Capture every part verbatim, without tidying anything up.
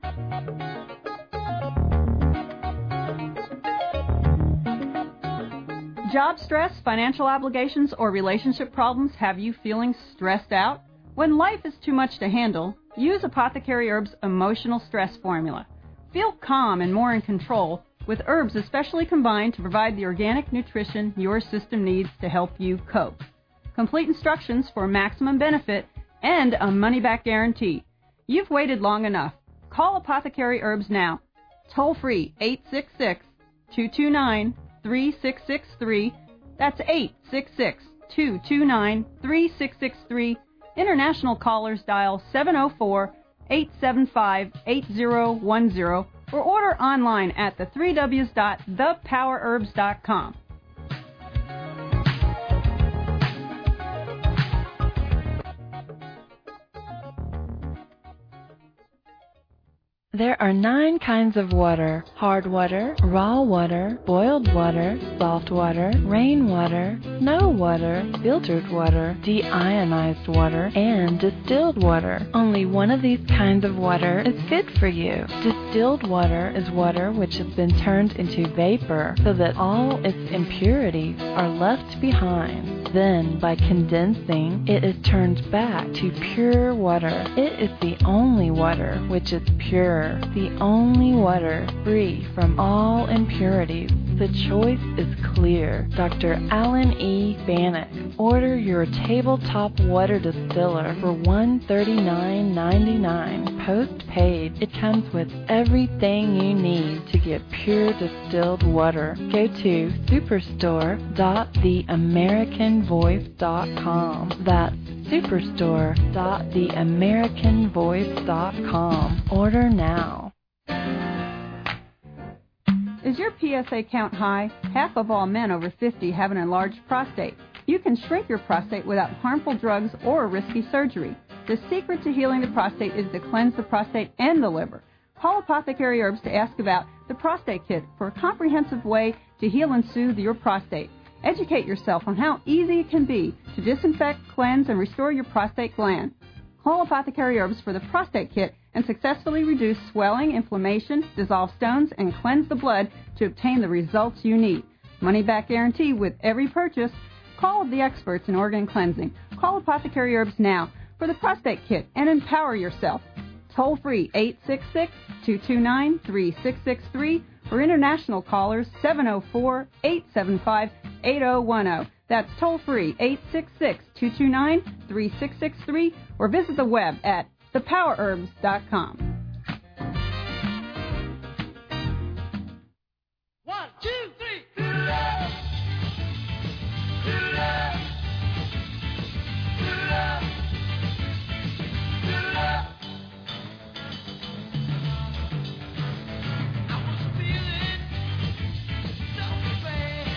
Job stress, financial obligations, or relationship problems have you feeling stressed out? When life is too much to handle, use Apothecary Herbs Emotional Stress Formula. Feel calm and more in control with herbs especially combined to provide the organic nutrition your system needs to help you cope. Complete instructions for maximum benefit and a money-back guarantee. You've waited long enough. Call Apothecary Herbs now. Toll free eight six six, two two nine, three six six three. That's eight six six, two two nine, three six six three. International callers dial seven oh four, eight seven five, eight oh one oh or order online at the three w's dot the power herbs dot com. There are nine kinds of water: hard water, raw water, boiled water, salt water, rainwater, snow water, filtered water, deionized water, and distilled water. Only one of these kinds of water is good for you. Distilled water is water which has been turned into vapor so that all its impurities are left behind. Then, by condensing, it is turned back to pure water. It is the only water which is pure, the only water free from all impurities. The choice is clear. Doctor Alan E. Bannock. Order your tabletop water distiller for one hundred thirty-nine ninety-nine. Postpaid. It comes with everything you need to get pure distilled water. Go to superstore dot the american voice dot com. That's superstore dot the american voice dot com. Order now. Is your P S A count high? Half of all men over fifty have an enlarged prostate. You can shrink your prostate without harmful drugs or risky surgery. The secret to healing the prostate is to cleanse the prostate and the liver. Call Apothecary Herbs to ask about the Prostate Kit for a comprehensive way to heal and soothe your prostate. Educate yourself on how easy it can be to disinfect, cleanse, and restore your prostate gland. Call Apothecary Herbs for the Prostate Kit and successfully reduce swelling, inflammation, dissolve stones, and cleanse the blood to obtain the results you need. Money-back guarantee with every purchase. Call the experts in organ cleansing. Call Apothecary Herbs now for the Prostate Kit and empower yourself. Toll free eight six six, two two nine, three six six three or international callers seven oh four, eight seven five, eight oh one oh. That's toll free eight six six, two two nine, three six six three or visit the web at the power herbs dot com. One, two, three. Do love. Do love. Do love. Do love. I was feeling so bad.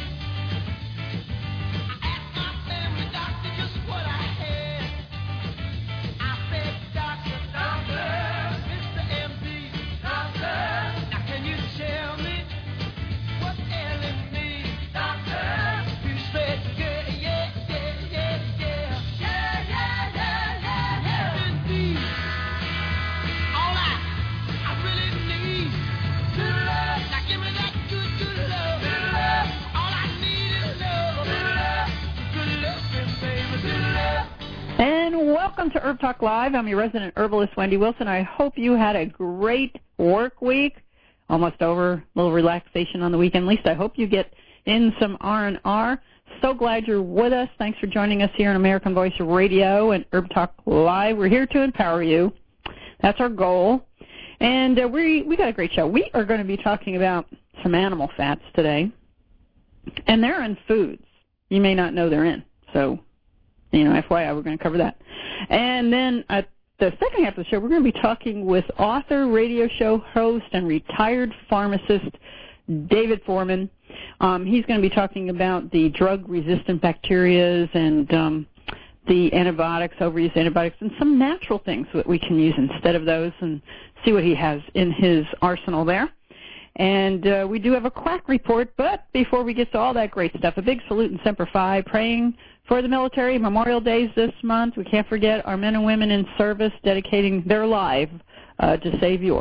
I asked my family doctor just what I had. I said, Doctor, doctor, Mister M D, doctor, now can you tell me what's ailing me, doctor? You said, yeah, yeah, yeah, yeah, yeah, yeah, yeah, yeah, yeah, yeah. Indeed, all I, I really need, good love. Now give me that good, good love, good love. All I need is love, good love, good love, baby, good love. And welcome to Herb Talk Live. I'm your resident herbalist, Wendy Wilson. I hope you had a great work week. Almost over, a little relaxation on the weekend. At least I hope you get in some R and R. So glad you're with us. Thanks for joining us here on American Voice Radio and Herb Talk Live. We're here to empower you. That's our goal. And uh, we we got a great show. We are going to be talking about some animal fats today. And they're in foods. You may not know they're in. So, you know, F Y I, we're going to cover that. And then at the second half of the show, we're going to be talking with author, radio show host, and retired pharmacist David Foreman. Um, he's going to be talking about the drug-resistant bacterias and um, the antibiotics, overuse antibiotics, and some natural things that we can use instead of those, and see what he has in his arsenal there. And uh, we do have a quack report, but before we get to all that great stuff, a big salute and Semper Fi, praying for the military. Memorial Days this month. We can't forget our men and women in service dedicating their life uh, to save yours.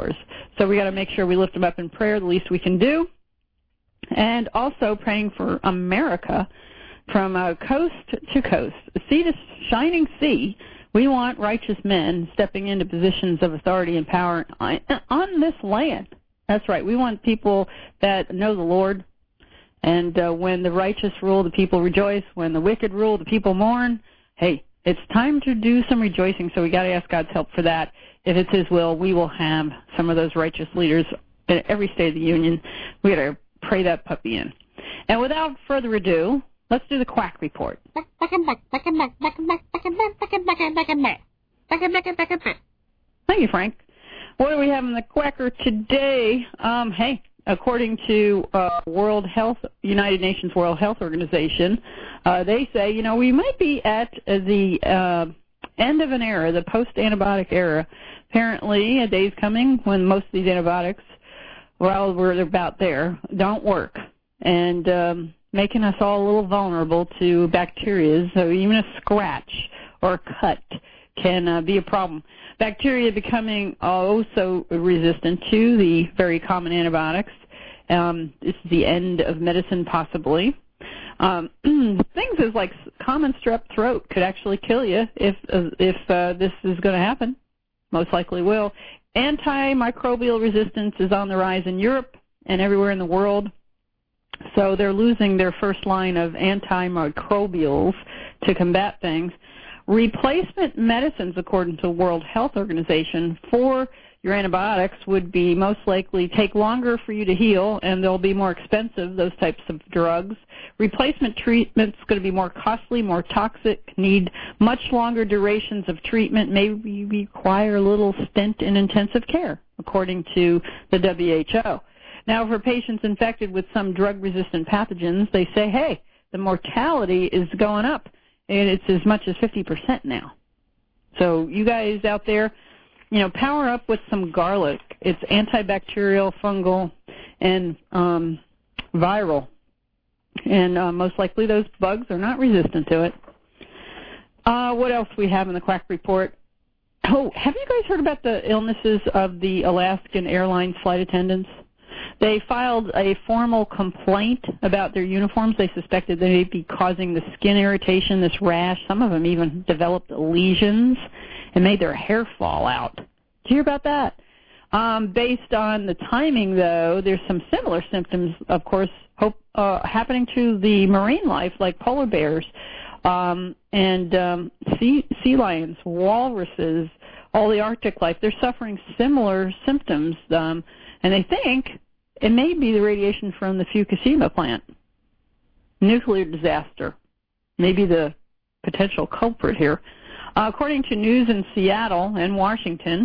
So we got to make sure we lift them up in prayer, the least we can do. And also praying for America from uh, coast to coast, sea to shining sea. We want righteous men stepping into positions of authority and power on, on this land. That's right. We want people that know the Lord. And uh, when the righteous rule, the people rejoice. When the wicked rule, the people mourn. Hey, it's time to do some rejoicing, so we got to ask God's help for that. If it's His will, we will have some of those righteous leaders in every state of the union. We got to pray that puppy in. And without further ado, let's do the quack report. Thank you, Frank. What do we have in the quacker today? Um, hey, according to uh, World Health, United Nations World Health Organization, uh, they say, you know, we might be at the uh, end of an era, the post-antibiotic era. Apparently, a day's coming when most of these antibiotics, well, we're about there, don't work, and um, making us all a little vulnerable to bacteria. So even a scratch or a cut can uh, be a problem. Bacteria becoming also resistant to the very common antibiotics. Um, this is the end of medicine, possibly. Um, things as like common strep throat could actually kill you if uh, if uh, this is going to happen. Most likely will. Antimicrobial resistance is on the rise in Europe and everywhere in the world. So they're losing their first line of antimicrobials to combat things. Replacement medicines, according to the World Health Organization, for your antibiotics would be most likely take longer for you to heal, and they'll be more expensive, those types of drugs. Replacement treatment's going to be more costly, more toxic, need much longer durations of treatment, maybe require a little stint in intensive care, according to the W H O. Now, for patients infected with some drug-resistant pathogens, they say, hey, the mortality is going up, and it's as much as fifty percent now. So you guys out there, you know, power up with some garlic. It's antibacterial, fungal, and um, viral. And uh, most likely those bugs are not resistant to it. Uh, what else we have in the quack report? Oh, have you guys heard about the illnesses of the Alaskan Airlines flight attendants? They filed a formal complaint about their uniforms. They suspected they may be causing the skin irritation, this rash. Some of them even developed lesions and made their hair fall out. Did you hear about that? Um, based on the timing, though, there's some similar symptoms, of course, hope, uh, happening to the marine life, like polar bears um, and um, sea, sea lions, walruses, all the Arctic life. They're suffering similar symptoms, um, and they think it may be the radiation from the Fukushima plant. Nuclear disaster may be the potential culprit here. Uh, according to news in Seattle and Washington,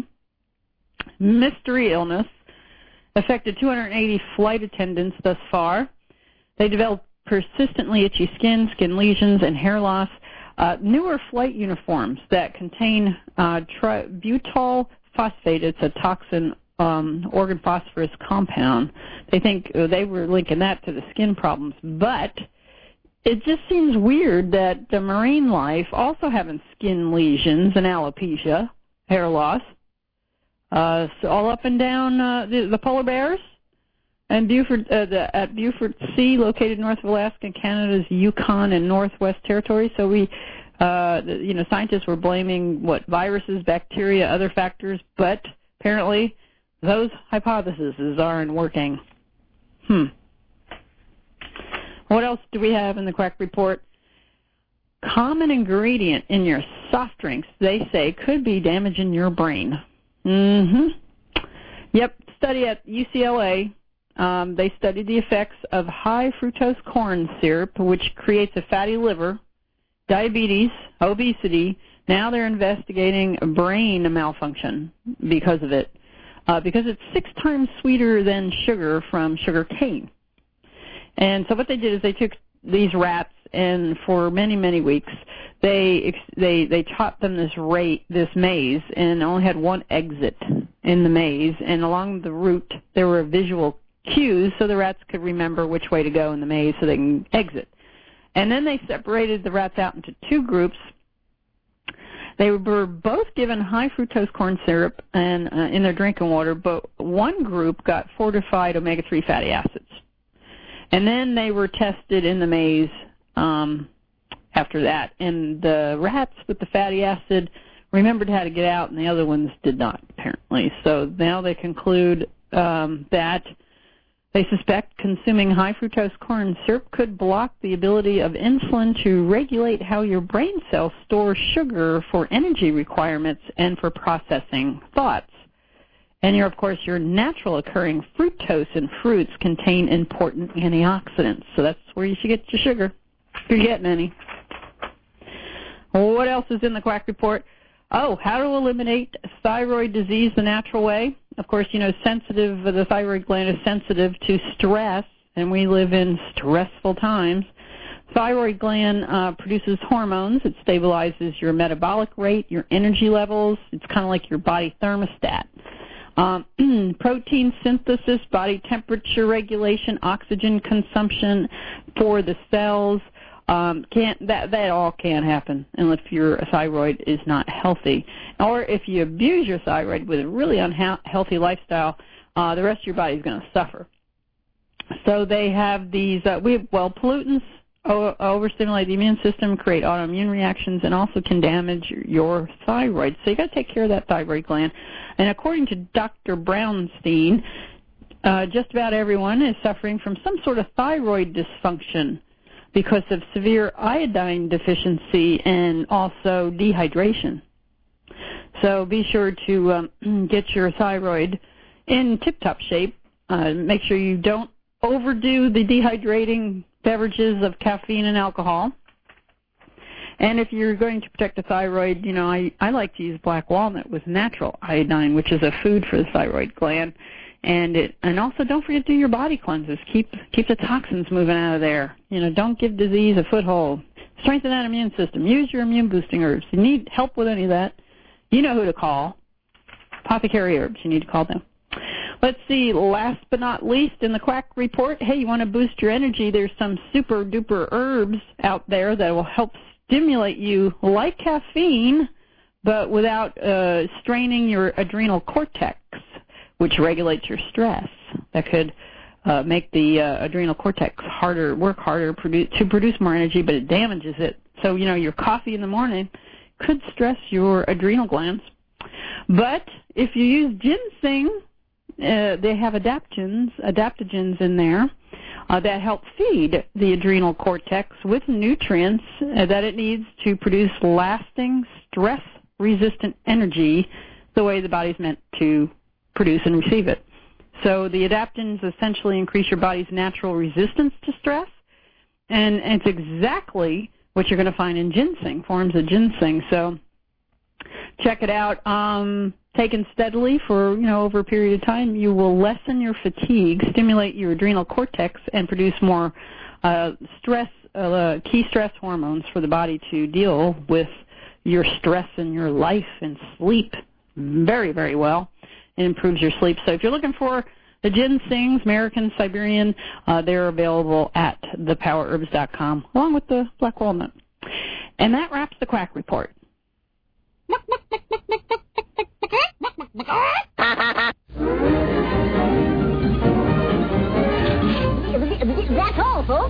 mystery illness affected two hundred eighty flight attendants thus far. They developed persistently itchy skin, skin lesions, and hair loss. Uh, newer flight uniforms that contain uh, tri- butyl phosphate, it's a toxin um, organ phosphorus compound. They think uh, they were linking that to the skin problems, but it just seems weird that the marine life also having skin lesions and alopecia, hair loss. Uh, so all up and down uh, the, the polar bears and Beaufort, uh, the, at Beaufort Sea, located north of Alaska, Canada's Yukon and Northwest Territory. So we, uh, the, you know, scientists were blaming what viruses, bacteria, other factors, but apparently those hypotheses aren't working. Hmm. What else do we have in the quack report? Common ingredient in your soft drinks, they say, could be damaging your brain. Mm-hmm. Yep, study at U C L A. Um, they studied the effects of high fructose corn syrup, which creates a fatty liver, diabetes, obesity. Now they're investigating brain malfunction because of it, uh, because it's six times sweeter than sugar from sugar cane. And so what they did is they took these rats, and for many, many weeks, they they they taught them this rate, this maze, and only had one exit in the maze. And along the route, there were visual cues so the rats could remember which way to go in the maze so they can exit. And then they separated the rats out into two groups. They were both given high fructose corn syrup and uh, in their drinking water, but one group got fortified omega three fatty acids. And then they were tested in the maze um, after that. And the rats with the fatty acid remembered how to get out, and the other ones did not, apparently. So now they conclude um, that they suspect consuming high fructose corn syrup could block the ability of insulin to regulate how your brain cells store sugar for energy requirements and for processing thoughts. And, your, of course, your natural occurring fructose in fruits contain important antioxidants. So that's where you should get your sugar, if you're getting any. What else is in the Quack Report? Oh, how to eliminate thyroid disease the natural way. Of course, you know, sensitive, the thyroid gland is sensitive to stress, and we live in stressful times. Thyroid gland uh, produces hormones. It stabilizes your metabolic rate, your energy levels. It's kind of like your body thermostat. Um, protein synthesis, body temperature regulation, oxygen consumption for the cells. Um, can't that that all can't happen unless your thyroid is not healthy, or if you abuse your thyroid with a really unhealthy lifestyle, uh, the rest of your body is going to suffer. So they have these uh, we well pollutants o- overstimulate the immune system, create autoimmune reactions, and also can damage your thyroid. So you got to take care of that thyroid gland. And according to Doctor Brownstein, uh, just about everyone is suffering from some sort of thyroid dysfunction because of severe iodine deficiency and also dehydration. So be sure to um, get your thyroid in tip-top shape. Uh, make sure you don't overdo the dehydrating beverages of caffeine and alcohol. And if you're going to protect the thyroid, you know, I, I like to use black walnut with natural iodine, which is a food for the thyroid gland. And it, and also don't forget to do your body cleanses. Keep keep the toxins moving out of there. You know, don't give disease a foothold. Strengthen that immune system. Use your immune boosting herbs. If you need help with any of that, you know who to call. Apothecary Herbs. You need to call them. Let's see. Last but not least, in the Quack Report, hey, you want to boost your energy? There's some super duper herbs out there that will help stimulate you like caffeine, but without uh, straining your adrenal cortex, which regulates your stress. That could uh, make the uh, adrenal cortex harder, work harder produ- to produce more energy, but it damages it. So, you know, your coffee in the morning could stress your adrenal glands. But if you use ginseng, uh, they have adaptogens, adaptogens in there uh, that help feed the adrenal cortex with nutrients uh, that it needs to produce lasting, stress-resistant energy the way the body's meant to produce and receive it. So the adaptogens essentially increase your body's natural resistance to stress, and, and it's exactly what you're going to find in ginseng, forms of ginseng. So check it out. Um, taken steadily for, you know, over a period of time, you will lessen your fatigue, stimulate your adrenal cortex, and produce more uh, stress, uh, key stress hormones for the body to deal with your stress in your life and sleep very, very well. It improves your sleep. So if you're looking for the ginsengs, American, Siberian, uh, they're available at the power herbs dot com, along with the black walnut. And that wraps the Quack Report. That's all, folks.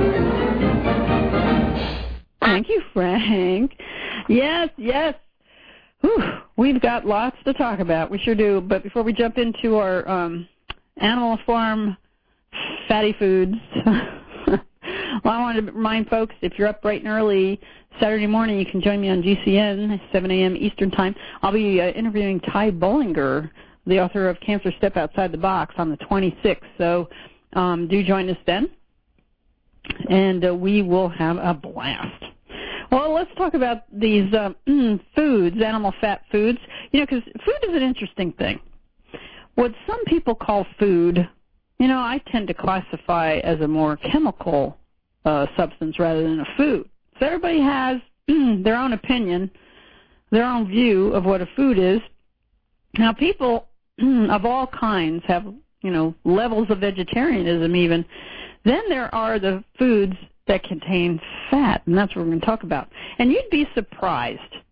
Thank you, Frank. Yes, yes. Whew, we've got lots to talk about. We sure do. But before we jump into our um, Animal Farm fatty foods, well, I wanted to remind folks, if you're up bright and early Saturday morning, you can join me on G C N, seven a.m. Eastern Time. I'll be uh, interviewing Ty Bollinger, the author of Cancer Step Outside the Box, on the twenty-sixth. So um, do join us then, and uh, we will have a blast. Well, let's talk about these uh, foods, animal fat foods, you know, because food is an interesting thing. What some people call food, you know, I tend to classify as a more chemical uh, substance rather than a food. So everybody has their own opinion, their own view of what a food is. Now, people of all kinds have, you know, levels of vegetarianism even. Then there are the foods that contain fat, and that's what we're going to talk about. And you'd be surprised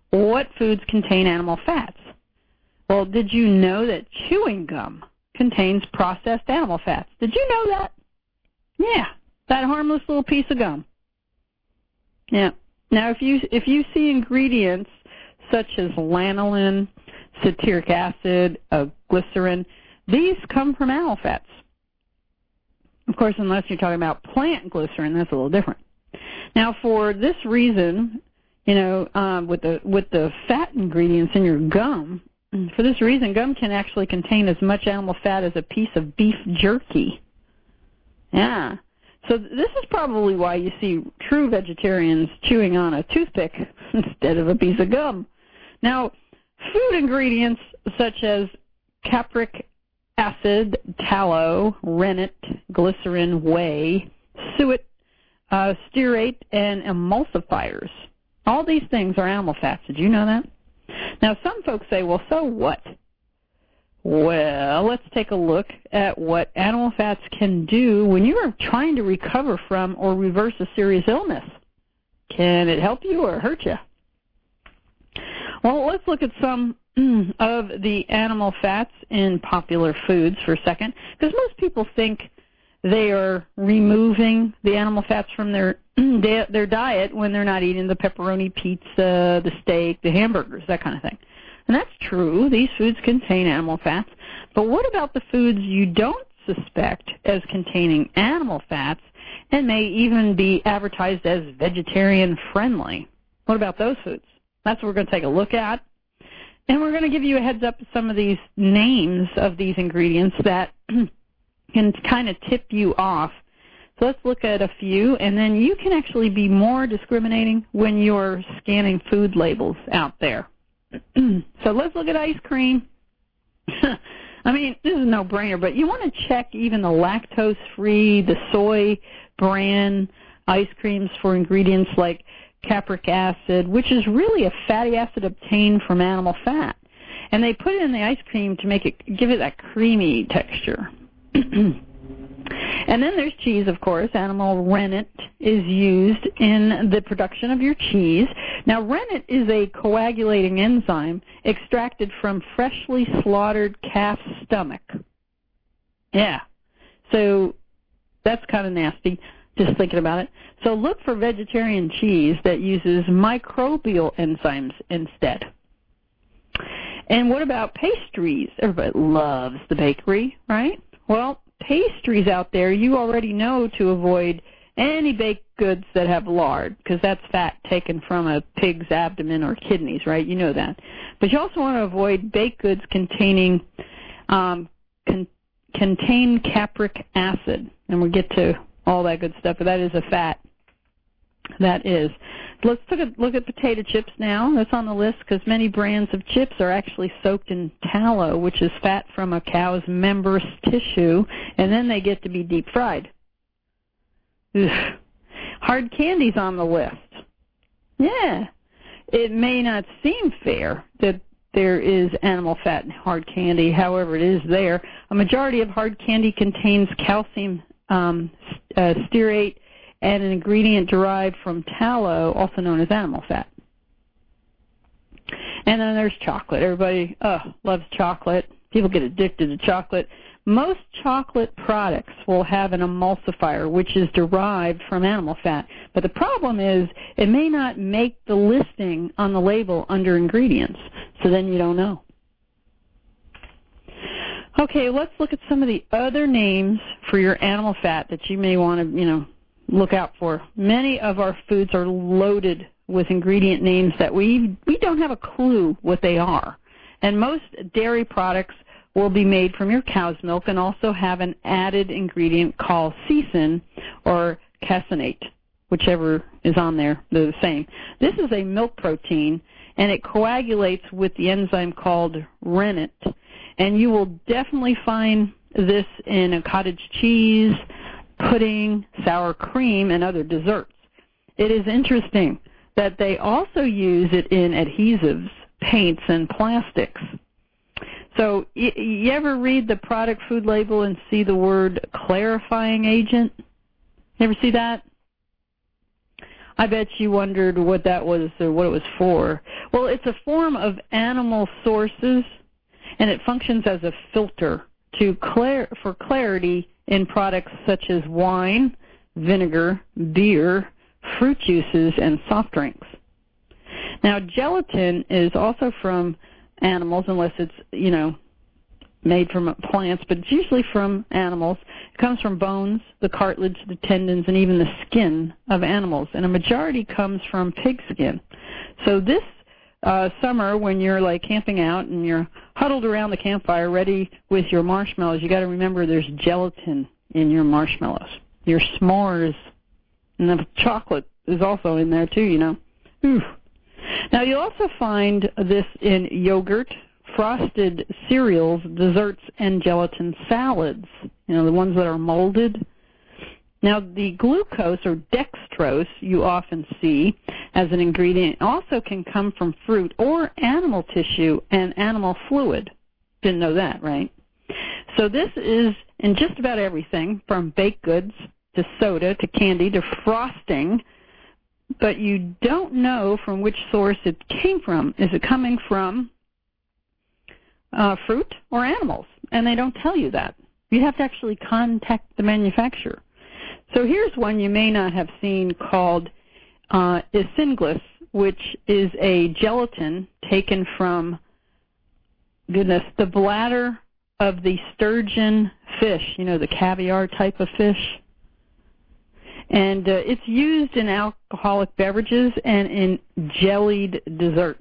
what foods contain animal fats? Well, did you know that chewing gum contains processed animal fats? Did you know that? Yeah, that harmless little piece of gum. Yeah. Now, if you if you see ingredients such as lanolin, citric acid, uh, glycerin, these come from animal fats. Of course, unless you're talking about plant glycerin, that's a little different. Now, for this reason, you know, um, with the with the fat ingredients in your gum, for this reason, gum can actually contain as much animal fat as a piece of beef jerky. Yeah. So this is probably why you see true vegetarians chewing on a toothpick instead of a piece of gum. Now, food ingredients such as capric acid, tallow, rennet, glycerin, whey, suet, uh, stearate, and emulsifiers. All these things are animal fats. Did you know that? Now, some folks say, well, so what? Well, let's take a look at what animal fats can do when you are trying to recover from or reverse a serious illness. Can it help you or hurt you? Well, let's look at some of the animal fats in popular foods for a second, because most people think they are removing the animal fats from their their diet when they're not eating the pepperoni pizza, the steak, the hamburgers, that kind of thing. And that's true. These foods contain animal fats. But what about the foods you don't suspect as containing animal fats and may even be advertised as vegetarian friendly? What about those foods? That's what we're going to take a look at. And we're going to give you a heads up of some of these names of these ingredients that can kind of tip you off. So let's look at a few, and then you can actually be more discriminating when you're scanning food labels out there. So let's look at ice cream. I mean, this is a no-brainer, but you want to check even the lactose-free, the soy brand ice creams for ingredients like capric acid, which is really a fatty acid obtained from animal fat. And they put it in the ice cream to make it, give it that creamy texture. And then there's cheese, of course. Animal rennet is used in the production of your cheese. Now, rennet is a coagulating enzyme extracted from freshly slaughtered calf's stomach. Yeah. So that's kind of nasty, just thinking about it. So look for vegetarian cheese that uses microbial enzymes instead. And what about pastries? Everybody loves the bakery, right? Well, pastries out there, you already know to avoid any baked goods that have lard, because that's fat taken from a pig's abdomen or kidneys, right? You know that. But you also want to avoid baked goods containing um, con- contain capric acid, and we'll get to all that good stuff, but that is a fat. That is. Let's look at, look at potato chips now. That's on the list because many brands of chips are actually soaked in tallow, which is fat from a cow's membranous tissue, and then they get to be deep fried. Ugh. Hard candy's on the list. Yeah. It may not seem fair that there is animal fat in hard candy. However, it is there. A majority of hard candy contains calcium um, uh, stearate and an ingredient derived from tallow, also known as animal fat. And then there's chocolate. Everybody uh, loves chocolate. People get addicted to chocolate. Most chocolate products will have an emulsifier, which is derived from animal fat. But the problem is it may not make the listing on the label under ingredients, so then you don't know. Okay, let's look at some of the other names for your animal fat that you may want to, you know, look out for. Many of our foods are loaded with ingredient names that we we don't have a clue what they are. And most dairy products will be made from your cow's milk and also have an added ingredient called casein or caseinate, whichever is on there, they're the same. This is a milk protein, and it coagulates with the enzyme called rennet. And you will definitely find this in a cottage cheese, pudding, sour cream, and other desserts. It is interesting that they also use it in adhesives, paints, and plastics. So y- you ever read the product food label and see the word clarifying agent? You ever see that? I bet you wondered what that was or what it was for. Well, it's a form of animal sources, and it functions as a filter to clar- for clarity in products such as wine, vinegar, beer, fruit juices, and soft drinks. Now, gelatin is also from animals, unless it's, you know, made from plants, but it's usually from animals. It comes from bones, the cartilage, the tendons, and even the skin of animals, and a majority comes from pig skin. So this uh, summer, when you're like camping out and you're huddled around the campfire ready with your marshmallows, you got to remember there's gelatin in your marshmallows. Your s'mores, and the chocolate is also in there too, you know. Ooh. Now, you'll also find this in yogurt, frosted cereals, desserts, and gelatin salads, you know, the ones that are molded. Now, the glucose or dextrose you often see as an ingredient also can come from fruit or animal tissue and animal fluid. Didn't know that, right? So this is in just about everything, from baked goods to soda to candy to frosting, but you don't know from which source it came from. Is it coming from uh, fruit or animals? And they don't tell you that. You have to actually contact the manufacturer. So here's one you may not have seen called uh, Isinglass, which is a gelatin taken from, goodness, the bladder of the sturgeon fish, you know, the caviar type of fish. And uh, it's used in alcoholic beverages and in jellied desserts.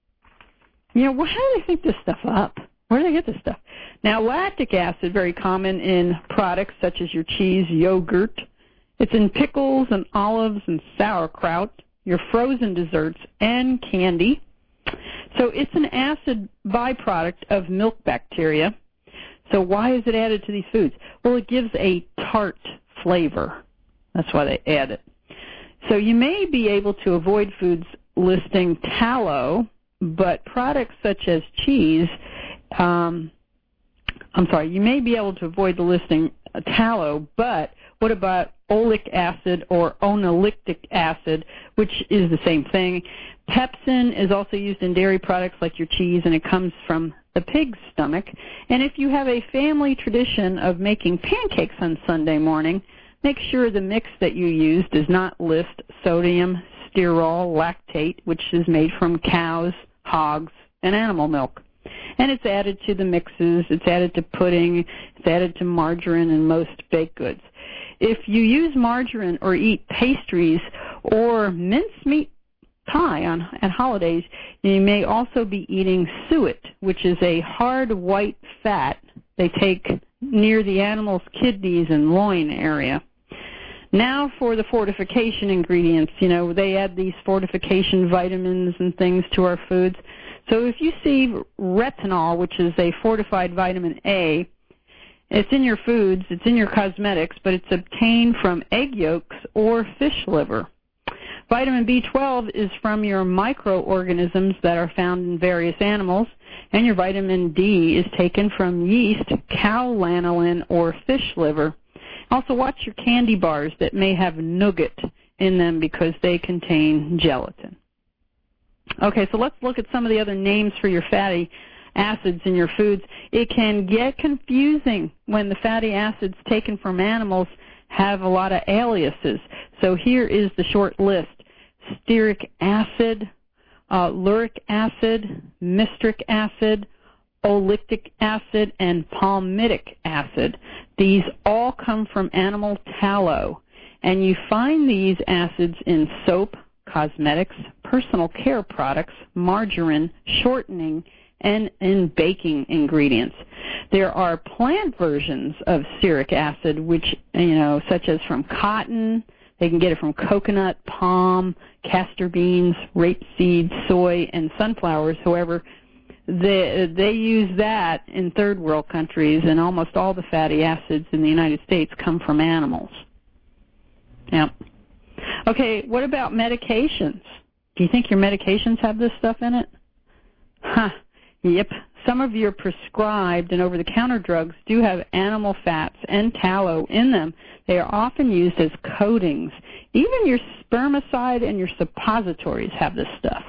You know, how do they think this stuff up? Where do they get this stuff? Now, lactic acid, very common in products such as your cheese, yogurt. It's in pickles and olives and sauerkraut, your frozen desserts, and candy. So it's an acid byproduct of milk bacteria. So why is it added to these foods? Well, it gives a tart flavor. That's why they add it. So you may be able to avoid foods listing tallow, but products such as cheese, um, I'm sorry, you may be able to avoid the listing tallow, but what about oleic acid or onolectic acid, which is the same thing? Pepsin is also used in dairy products like your cheese, and it comes from the pig's stomach. And if you have a family tradition of making pancakes on Sunday morning, make sure the mix that you use does not list sodium sterol lactate, which is made from cows, hogs, and animal milk. And it's added to the mixes, it's added to pudding, it's added to margarine and most baked goods. If you use margarine or eat pastries or mincemeat pie on at holidays, you may also be eating suet, which is a hard white fat they take near the animal's kidneys and loin area. Now for the fortification ingredients. You know, they add these fortification vitamins and things to our foods. So if you see retinol, which is a fortified vitamin A, it's in your foods, it's in your cosmetics, but it's obtained from egg yolks or fish liver. Vitamin B twelve is from your microorganisms that are found in various animals, and your vitamin D is taken from yeast, cow lanolin, or fish liver. Also watch your candy bars that may have nougat in them because they contain gelatin. Okay, so let's look at some of the other names for your fatty acids in your foods. It can get confusing when the fatty acids taken from animals have a lot of aliases. So here is the short list: stearic acid, uh, lauric acid, mystric acid, oleic acid, and palmitic acid. These all come from animal tallow, and you find these acids in soap, cosmetics, personal care products, margarine, shortening, and in baking ingredients. There are plant versions of stearic acid, which, you know, such as from cotton. They can get it from coconut, palm, castor beans, rapeseed, soy, and sunflowers. However, they, they use that in third world countries, and almost all the fatty acids in the United States come from animals. Yeah. Okay, what about medications? Do you think your medications have this stuff in it? Huh. Yep. Some of your prescribed and over-the-counter drugs do have animal fats and tallow in them. They are often used as coatings. Even your spermicide and your suppositories have this stuff.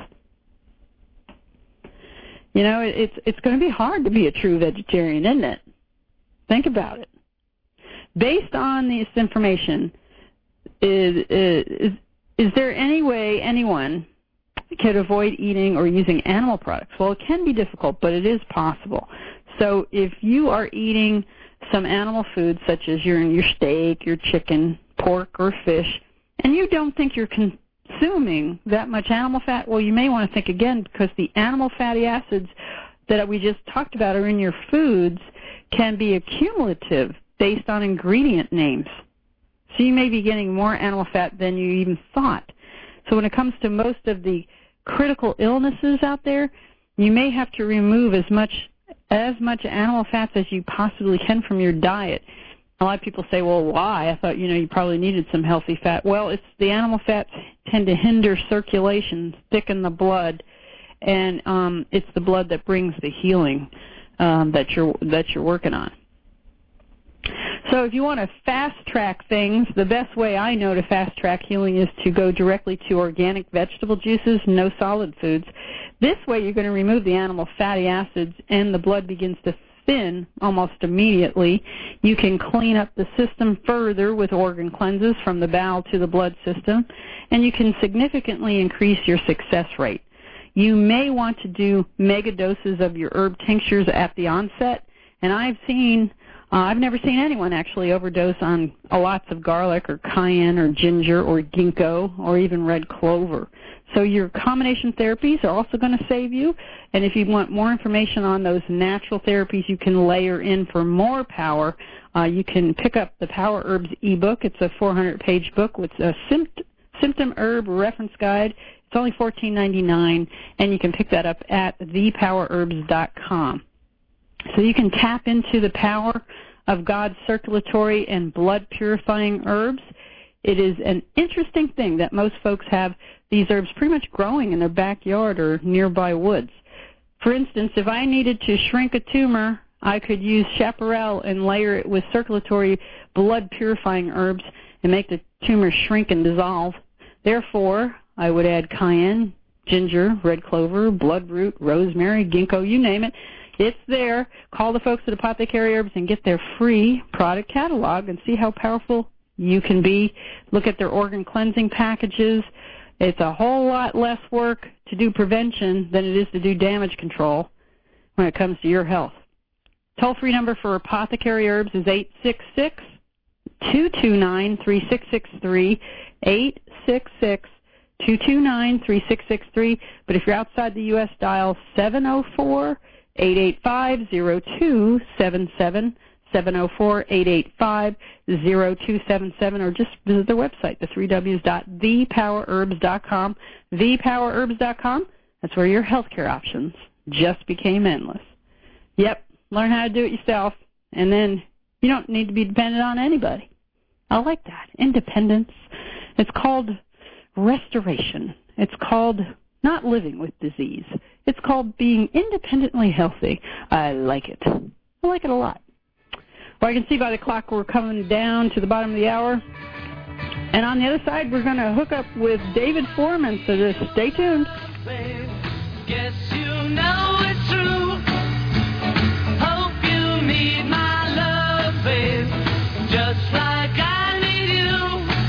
You know, it, it's it's going to be hard to be a true vegetarian, isn't it? Think about it. Based on this information, is, is, is there any way anyone could avoid eating or using animal products? Well, it can be difficult, but it is possible. So if you are eating some animal foods, such as your, your steak, your chicken, pork, or fish, and you don't think you're consuming that much animal fat, well, you may want to think again, because the animal fatty acids that we just talked about are in your foods can be accumulative based on ingredient names. So you may be getting more animal fat than you even thought. So when it comes to most of the critical illnesses out there, you may have to remove as much as much animal fats as you possibly can from your diet. A lot of people say, well, why? I thought, you know, you probably needed some healthy fat. Well, it's the animal fats tend to hinder circulation, thicken the blood, and um, it's the blood that brings the healing um, that you're that you're working on. So if you want to fast-track things, the best way I know to fast-track healing is to go directly to organic vegetable juices, no solid foods. This way you're going to remove the animal fatty acids and the blood begins to thin almost immediately. You can clean up the system further with organ cleanses from the bowel to the blood system, and you can significantly increase your success rate. You may want to do mega doses of your herb tinctures at the onset, and I've seen... Uh, I've never seen anyone actually overdose on a lots of garlic or cayenne or ginger or ginkgo or even red clover. So your combination therapies are also going to save you. And if you want more information on those natural therapies you can layer in for more power, uh, you can pick up the Power Herbs ebook. It's a four hundred page book with a sympt- symptom herb reference guide. It's only fourteen ninety-nine, and you can pick that up at the power herbs dot com. So you can tap into the power of God's circulatory and blood-purifying herbs. It is an interesting thing that most folks have these herbs pretty much growing in their backyard or nearby woods. For instance, if I needed to shrink a tumor, I could use chaparral and layer it with circulatory blood-purifying herbs and make the tumor shrink and dissolve. Therefore, I would add cayenne, ginger, red clover, bloodroot, rosemary, ginkgo, you name it. It's there. Call the folks at Apothecary Herbs and get their free product catalog and see how powerful you can be. Look at their organ cleansing packages. It's a whole lot less work to do prevention than it is to do damage control when it comes to your health. Toll-free number for Apothecary Herbs is eight six six, two two nine, three six six three, eight six six, two two nine, three six six three. But if you're outside the U S, dial seven oh four, eight eight five, oh two seven seven, seven oh four, eight eight five, oh two seven seven, or just visit their website, the three W's dot the power herbs dot com. the power herbs dot com, that's where your healthcare options just became endless. Yep, learn how to do it yourself, and then you don't need to be dependent on anybody. I like that, independence. It's called restoration. It's called not living with disease. It's called being independently healthy. I like it. I like it a lot. Well, I can see by the clock we're coming down to the bottom of the hour. And on the other side, we're going to hook up with David Foreman, so just stay tuned. Guess you know it's true. Hope you need my love, babe. Just like I need you.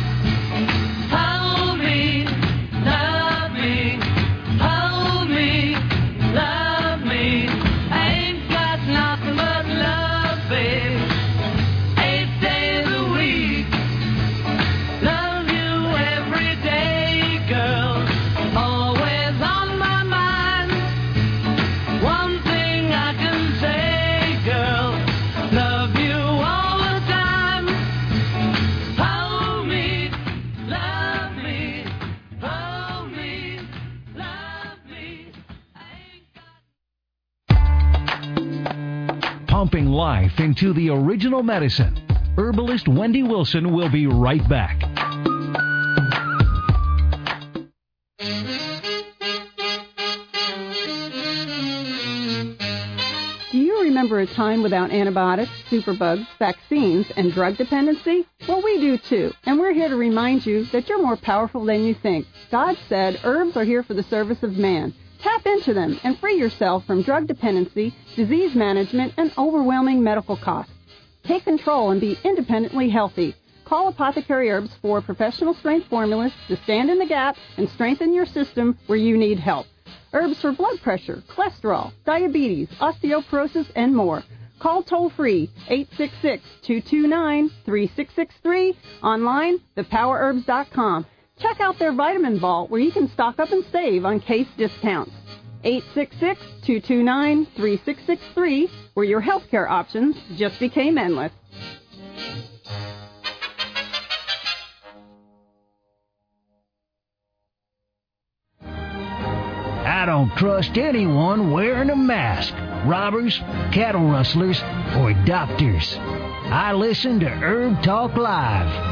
Hold me, love me. Hold me, love me. I ain't got nothing but love, babe. Eight days a week. Love you every day, girl. Always on my mind. One thing I can say, girl. Love you all the time. Hold me, love me. Hold me, love me. I ain't got Pumping life into the original medicine. Herbalist Wendy Wilson will be right back. Do you remember remember a time without antibiotics, superbugs, vaccines, and drug dependency? Well, we do too, and we're here to remind you that you're more powerful than you think. God said herbs are here for the service of man. Tap into them and free yourself from drug dependency, disease management, and overwhelming medical costs. Take control and be independently healthy. Call Apothecary Herbs for professional strength formulas to stand in the gap and strengthen your system where you need help. Herbs for blood pressure, cholesterol, diabetes, osteoporosis, and more. Call toll-free eight six six, two two nine, three six six three, online, the power herbs dot com. Check out their vitamin vault where you can stock up and save on case discounts. eight six six, two two nine, three six six three, where your healthcare options just became endless. I don't trust anyone wearing a mask. Robbers, cattle rustlers, or doctors. I listen to Herb Talk Live.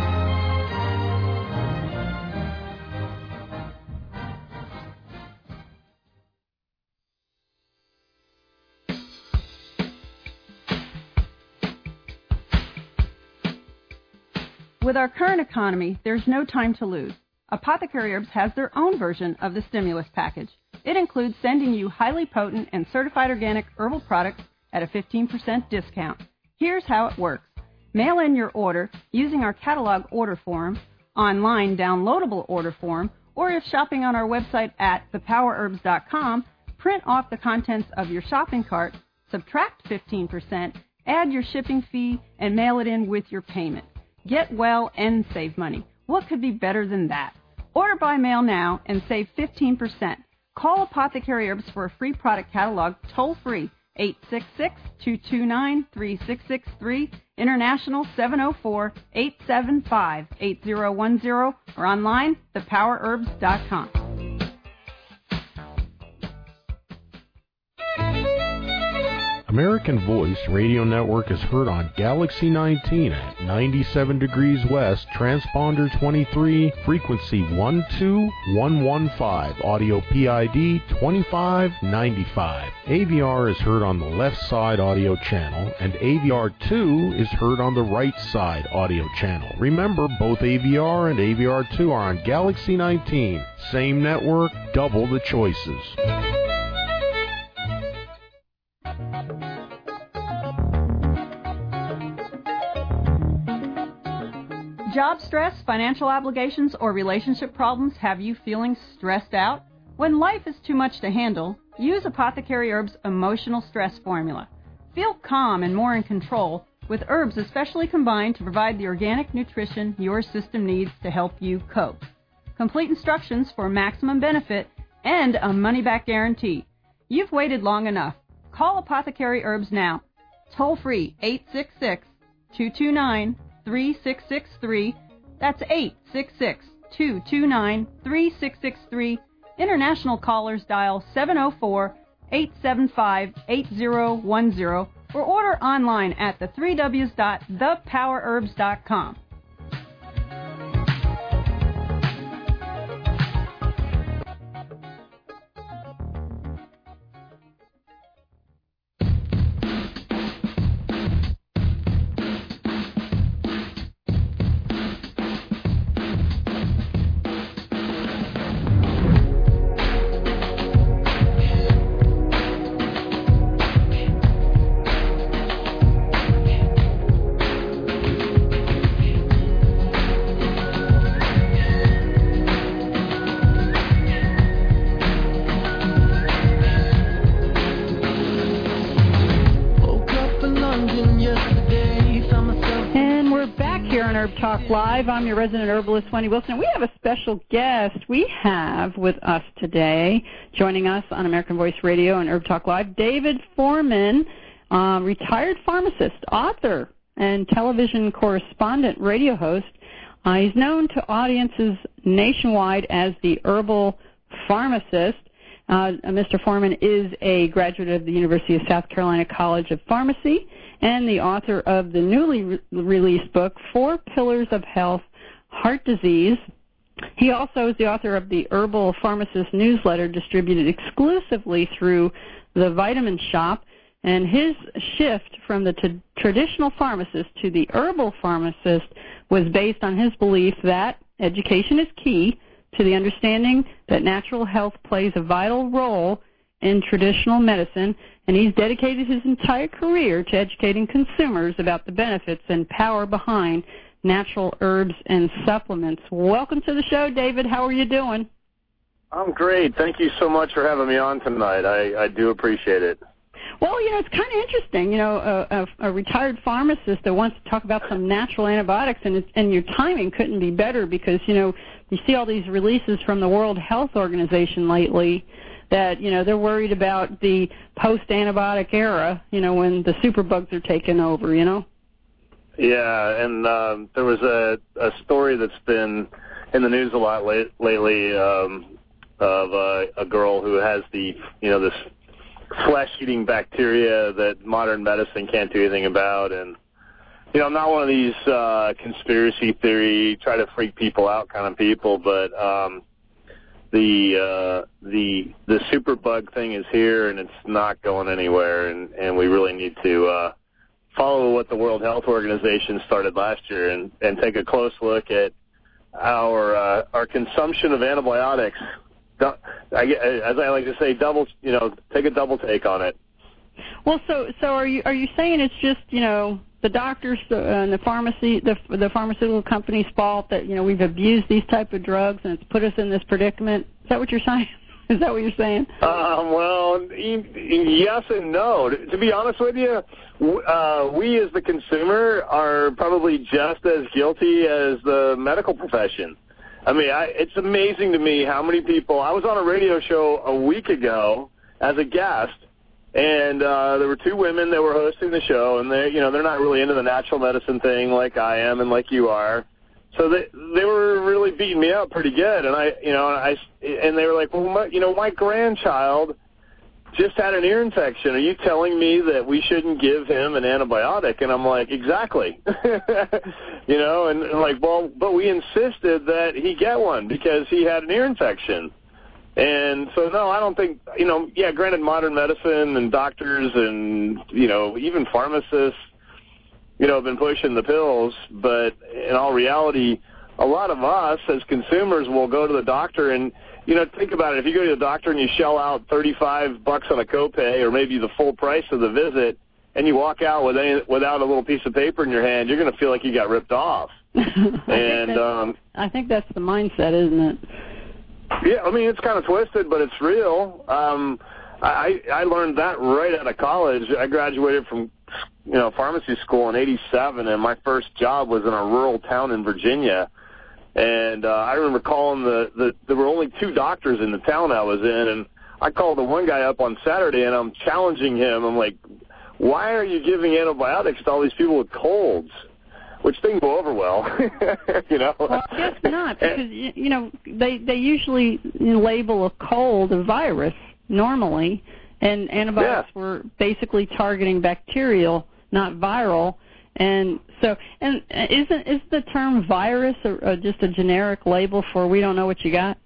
With our current economy, there's no time to lose. Apothecary Herbs has their own version of the stimulus package. It includes sending you highly potent and certified organic herbal products at a fifteen percent discount. Here's how it works. Mail in your order using our catalog order form, online downloadable order form, or if shopping on our website at the power herbs dot com, print off the contents of your shopping cart, subtract fifteen percent, add your shipping fee, and mail it in with your payment. Get well and save money. What could be better than that? Order by mail now and save fifteen percent. Call Apothecary Herbs for a free product catalog toll-free, eight six six, two two nine, three six six three, international seven oh four, eight seven five, eight oh one oh, or online, the power herbs dot com. American Voice Radio Network is heard on Galaxy nineteen at ninety-seven degrees west, transponder twenty-three, frequency one two one one five, audio P I D twenty-five ninety-five. A V R is heard on the left side audio channel, and A V R two is heard on the right side audio channel. Remember, both A V R and A V R two are on Galaxy nineteen. Same network, double the choices. Job stress, financial obligations, or relationship problems have you feeling stressed out? When life is too much to handle, use Apothecary Herbs' Emotional Stress Formula. Feel calm and more in control with herbs especially combined to provide the organic nutrition your system needs to help you cope. Complete instructions for maximum benefit and a money-back guarantee. You've waited long enough. Call Apothecary Herbs now. Toll free eight six six, two two nine, three six six three. That's eight six six, two two nine, three six six three. International callers dial seven oh four, eight seven five, eight oh one oh or order online at the three W's dot the power herbs dot com. Live. I'm your resident herbalist, Wendy Wilson. We have a special guest. We have with us today, joining us on American Voice Radio and Herb Talk Live, David Foreman, uh, retired pharmacist, author, and television correspondent, radio host. Uh, he's known to audiences nationwide as the herbal pharmacist. Uh, Mister Foreman is a graduate of the University of South Carolina College of Pharmacy and the author of the newly re- released book, Four Pillars of Health, Heart Disease. He also is the author of the Herbal Pharmacist newsletter distributed exclusively through the Vitamin Shop. And his shift from the t- traditional pharmacist to the herbal pharmacist was based on his belief that education is key to the understanding that natural health plays a vital role in traditional medicine, and he's dedicated his entire career to educating consumers about the benefits and power behind natural herbs and supplements. Welcome to the show, David. How are you doing? I'm great. Thank you so much for having me on tonight. I, I do appreciate it. Well, you know, it's kind of interesting, you know, a, a, a retired pharmacist that wants to talk about some natural antibiotics, and, it's, and your timing couldn't be better because, you know, you see all these releases from the World Health Organization lately that, you know, they're worried about the post-antibiotic era, you know, when the superbugs are taking over, you know? Yeah, and um, there was a, a story that's been in the news a lot late, lately um, of uh, a girl who has the, you know, this flesh-eating bacteria that modern medicine can't do anything about. And, you know, I'm not one of these uh, conspiracy theory, try to freak people out kind of people, but um, the uh, the the superbug thing is here, and it's not going anywhere, and, and we really need to uh, follow what the World Health Organization started last year and, and take a close look at our uh, our consumption of antibiotics. I, as I like to say, double, you know, take a double take on it. Well, so so are you are you saying it's just, you know, the doctors and the pharmacy, the the pharmaceutical company's fault that, you know, we've abused these type of drugs and it's put us in this predicament? Is that what you're saying? Is that what you're saying? Um, well, yes and no. To be honest with you, uh, we as the consumer are probably just as guilty as the medical profession. I mean, I, it's amazing to me how many people. I was on a radio show a week ago as a guest, and uh, there were two women that were hosting the show, and they, you know, they're not really into the natural medicine thing like I am and like you are. So they they were really beating me up pretty good, and I, you know, I and they were like, well, my, you know, my grandchild just had an ear infection. Are you telling me that we shouldn't give him an antibiotic? And I'm like, exactly. You know, and, and like, well, but we insisted that he get one because he had an ear infection. And so, no, I don't think, you know, yeah, granted, modern medicine and doctors and, you know, even pharmacists, you know, have been pushing the pills, but in all reality, a lot of us as consumers will go to the doctor and, you know, think about it. If you go to the doctor and you shell out thirty-five bucks on a copay or maybe the full price of the visit, and you walk out with any, without a little piece of paper in your hand, you're going to feel like you got ripped off. I and think um, I think that's the mindset, isn't it? Yeah, I mean, it's kind of twisted, but it's real. Um, I, I learned that right out of college. I graduated from, you know, pharmacy school in eighty-seven, and my first job was in a rural town in Virginia. And uh, I remember calling the, the, there were only two doctors in the town I was in, and I called the one guy up on Saturday, and I'm challenging him. I'm like, why are you giving antibiotics to all these people with colds? Which didn't go over well, you know. Well, I guess not, because, you know, they, they usually label a cold a virus normally, and antibiotics yeah. were basically targeting bacterial, not viral. And so, and isn't is the term virus or, or just a generic label for we don't know what you got?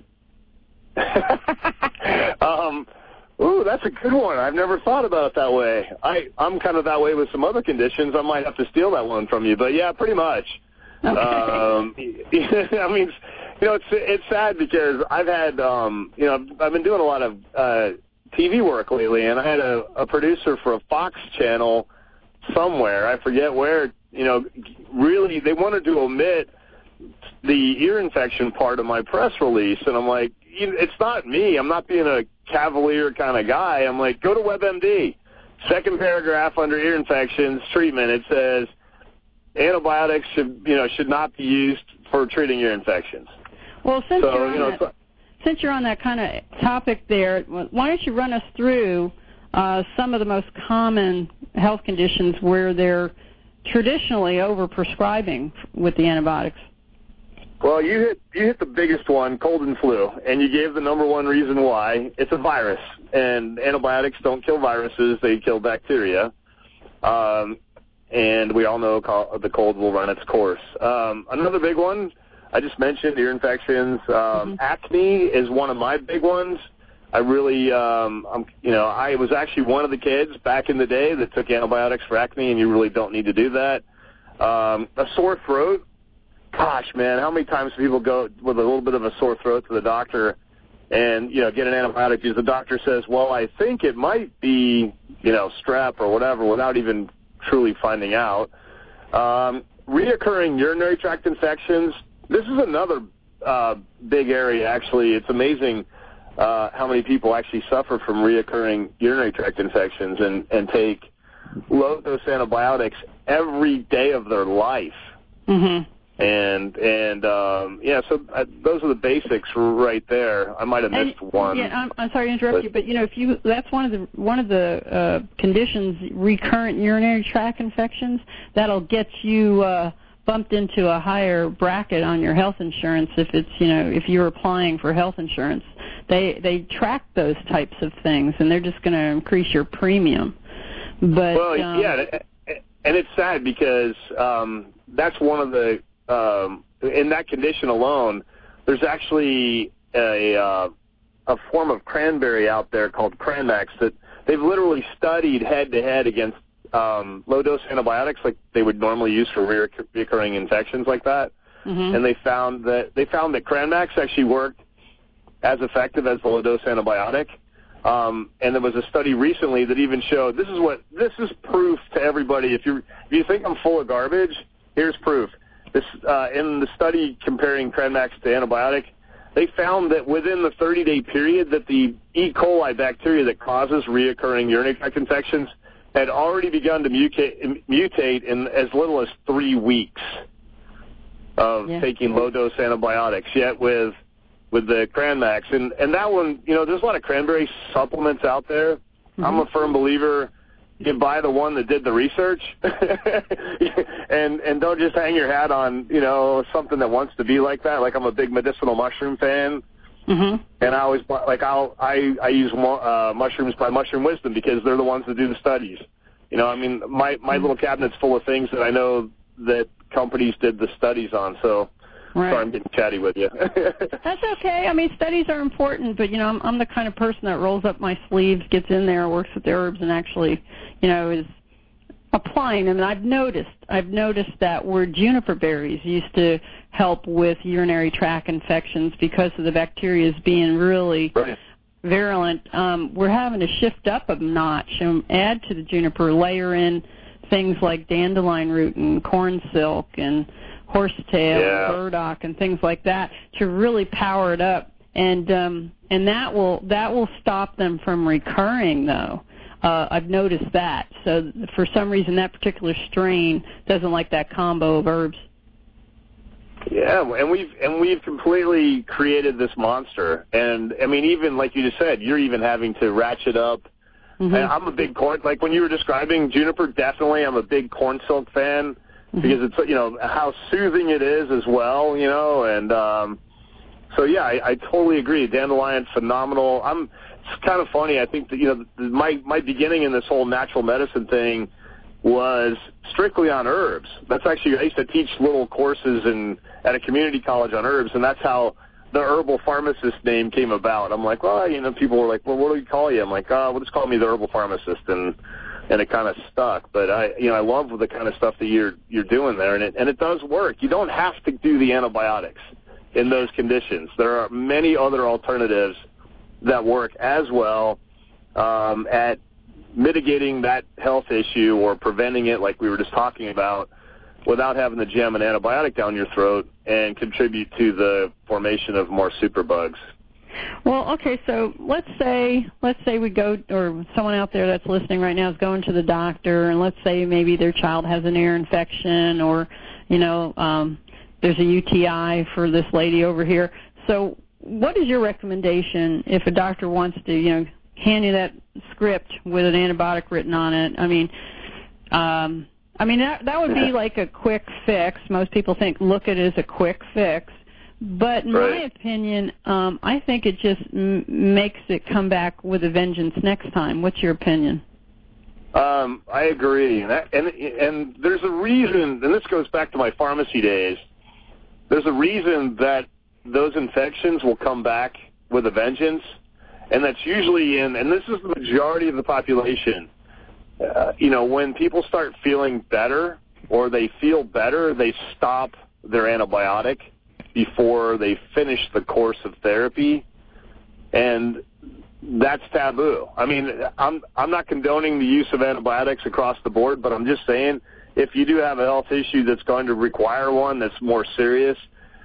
um, ooh, that's a good one. I've never thought about it that way. I, I'm kind of that way with some other conditions. I might have to steal that one from you, but yeah, pretty much. Okay. Um, I mean, you know, it's it's sad because I've had, um, you know, I've been doing a lot of uh, T V work lately, and I had a, a producer for a Fox channel somewhere, I forget where, you know, really they wanted to omit the ear infection part of my press release, and I'm like, it's not me. I'm not being a cavalier kind of guy. I'm like, go to WebMD. Second paragraph under ear infections treatment, it says antibiotics should, you know, should not be used for treating ear infections. Well, since so, you're on you know, that, so, since you're on that kind of topic there, why don't you run us through uh, some of the most common health conditions where they're traditionally overprescribing with the antibiotics? Well, you hit you hit the biggest one, cold and flu, and you gave the number one reason why. It's a virus, and antibiotics don't kill viruses; they kill bacteria. Um, and we all know co- the cold will run its course. Um, another big one, I just mentioned ear infections. Um, mm-hmm. Acne is one of my big ones. I really, um, I'm, you know, I was actually one of the kids back in the day that took antibiotics for acne, and you really don't need to do that. Um, a sore throat, gosh, man, how many times do people go with a little bit of a sore throat to the doctor and, you know, get an antibiotic because the doctor says, well, I think it might be, you know, strep or whatever without even truly finding out. Um, reoccurring urinary tract infections, this is another uh, big area, actually. It's amazing uh, how many people actually suffer from reoccurring urinary tract infections and, and take low-dose antibiotics every day of their life. Mm-hmm. And, and um, yeah, so uh, those are the basics right there. I might have missed and, one. Yeah, I'm, I'm sorry to interrupt but, you, but, you know, if you that's one of the one of the uh, conditions, recurrent urinary tract infections, that'll get you uh, bumped into a higher bracket on your health insurance if it's, you know, if you're applying for health insurance. They they track those types of things, and they're just going to increase your premium. But well, um, yeah, and it's sad because um, that's one of the um, in that condition alone. There's actually a uh, a form of cranberry out there called Cranmax that they've literally studied head to head against um, low dose antibiotics like they would normally use for recur- recurring infections like that, mm-hmm. and they found that they found that Cranmax actually worked as effective as the low dose antibiotic. Um, and there was a study recently that even showed this is what this is proof to everybody. If you if you think I'm full of garbage, here's proof. This uh, in the study comparing Cranmax to antibiotic, they found that within the thirty-day period that the E. coli bacteria that causes reoccurring urinary tract infections had already begun to mutate, mutate in as little as three weeks of yeah. taking low dose antibiotics. Yet with with the Cranmax. And, and that one, you know, there's a lot of cranberry supplements out there. Mm-hmm. I'm a firm believer you buy the one that did the research and and don't just hang your hat on, you know, something that wants to be like that. Like I'm a big medicinal mushroom fan. Mm-hmm. And I always, like, I'll, I, I use uh, mushrooms by Mushroom Wisdom because they're the ones that do the studies. You know, I mean, my, my little cabinet's full of things that I know that companies did the studies on, so... Right. Sorry, I'm getting chatty with you. That's okay. I mean, studies are important, but, you know, I'm, I'm the kind of person that rolls up my sleeves, gets in there, works with the herbs, and actually, you know, is applying them. And I've noticed, I've noticed that where juniper berries used to help with urinary tract infections because of the bacteria being really right. virulent, um, we're having to shift up a notch and add to the juniper, layer in things like dandelion root and corn silk and horsetail, yeah. burdock, and things like that to really power it up, and um, and that will that will stop them from recurring. Though uh, I've noticed that. So for some reason, that particular strain doesn't like that combo of herbs. Yeah, and we've and we've completely created this monster. And I mean, even like you just said, you're even having to ratchet up. Mm-hmm. And I'm a big corn, like when you were describing juniper. Definitely, I'm a big corn silk fan. Because it's, you know, how soothing it is as well, you know, and um, so, yeah, I, I totally agree. Dandelion, phenomenal. I'm, it's kind of funny. I think that, you know, my, my beginning in this whole natural medicine thing was strictly on herbs. That's actually, I used to teach little courses in, at a community college on herbs, and that's how the herbal pharmacist name came about. I'm like, well, you know, people were like, well, what do we call you? I'm like, oh, well, just call me the herbal pharmacist, and and it kind of stuck. But I, you know, I love the kind of stuff that you're you're doing there, and it and it does work. You don't have to do the antibiotics in those conditions. There are many other alternatives that work as well um, at mitigating that health issue or preventing it, like we were just talking about, without having to jam an antibiotic down your throat and contribute to the formation of more superbugs. Well, okay, so let's say let's say we go, or someone out there that's listening right now is going to the doctor, and let's say maybe their child has an ear infection, or, you know, um, there's a U T I for this lady over here. So what is your recommendation if a doctor wants to, you know, hand you that script with an antibiotic written on it? I mean, um, I mean that that would be like a quick fix. Most people think look at it as a quick fix. But in right. my opinion, um, I think it just m- makes it come back with a vengeance next time. What's your opinion? Um, I agree. And, that, and and there's a reason, and this goes back to my pharmacy days, there's a reason that those infections will come back with a vengeance, and that's usually in, and this is the majority of the population, uh, you know, when people start feeling better or they feel better, they stop their antibiotic before they finish the course of therapy, and that's taboo. I mean, I'm I'm not condoning the use of antibiotics across the board, but I'm just saying if you do have a health issue that's going to require one that's more serious,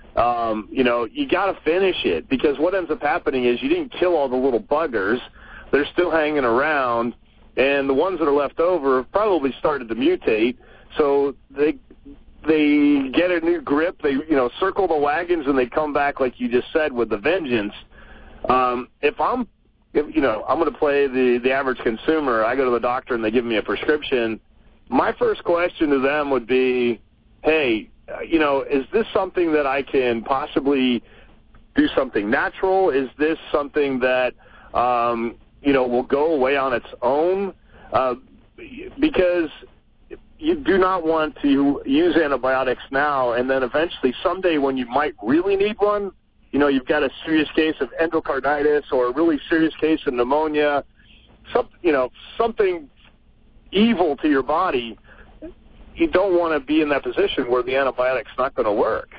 um, you know, you got to finish it, because what ends up happening is you didn't kill all the little buggers. They're still hanging around, and the ones that are left over have probably started to mutate, so they they get a new grip. They, you know, circle the wagons, and they come back, like you just said, with a vengeance. Um, if I'm, if, you know, I'm going to play the, the average consumer. I go to the doctor, and they give me a prescription. My first question to them would be, hey, uh, you know, is this something that I can possibly do something natural? Is this something that, um, you know, will go away on its own? Uh, because you do not want to use antibiotics now, and then eventually someday when you might really need one, you know, you've got a serious case of endocarditis or a really serious case of pneumonia, some, you know, something evil to your body, you don't want to be in that position where the antibiotic's not going to work.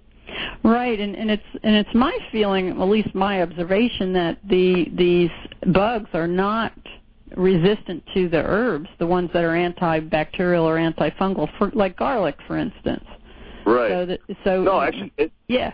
Right, and, and it's and it's my feeling, at least my observation, that the these bugs are not resistant to the herbs, the ones that are antibacterial or antifungal, for, like garlic, for instance. Right. So, that, so no, actually, it, yeah.